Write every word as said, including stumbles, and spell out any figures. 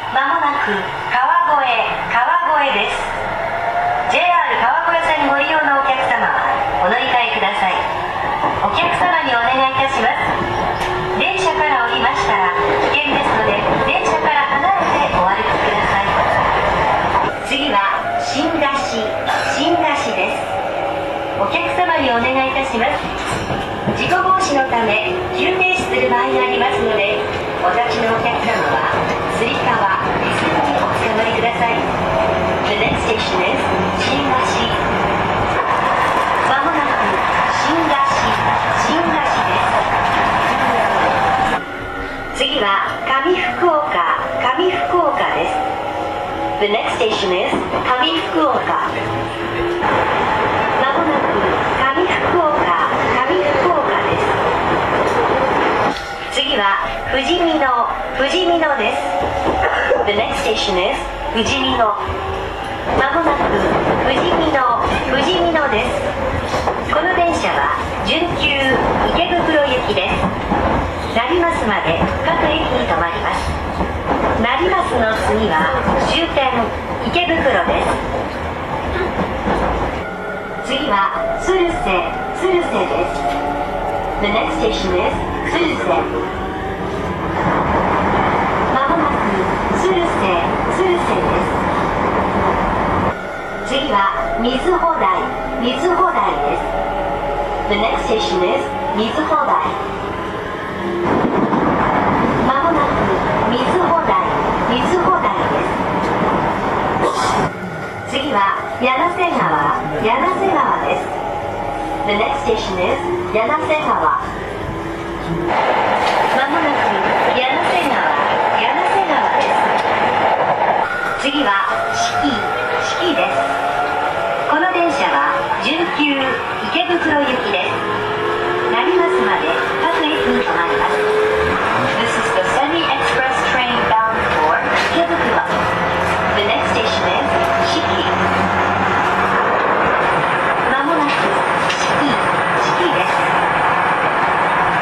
まもなく川越、川越です。ジェイアール 川越線ご利用のお客様はお乗り換えください。お客様にお願いいたします。電車から降りましたら危険ですので、電車から離れてお歩きください。次は新河岸、新河岸です。お客様にお願いいたします。事故防止のため急停止する場合がありますので、お立ちのお客様はつり革、手すりにおつかまりください。The next station is 新河岸。まもなく新河岸、新河岸です。次は上福岡、上福岡です。The next station is 上福岡。まもなく上福岡、上福岡です。次は富士見野、富士見野です。The next station is 富士見野。まもなく富士見野、富士見野です。この電車は準急池袋行きです。成増まで各駅に停まります。成増の次は終点池袋です。次は鶴瀬、鶴瀬です。The next station is 鶴瀬。まもなく鶴瀬、鶴瀬です。次は水穂台、水穂台です。The next station is 水穂台。まもなく水穂台、水穂台です。次は柳瀬川、柳瀬川です。The next station is 柳瀬川。まもなく柳瀬川、柳瀬川です。次は四季、四季です。この電車は準急池袋行きです。成増まで各駅に停まります。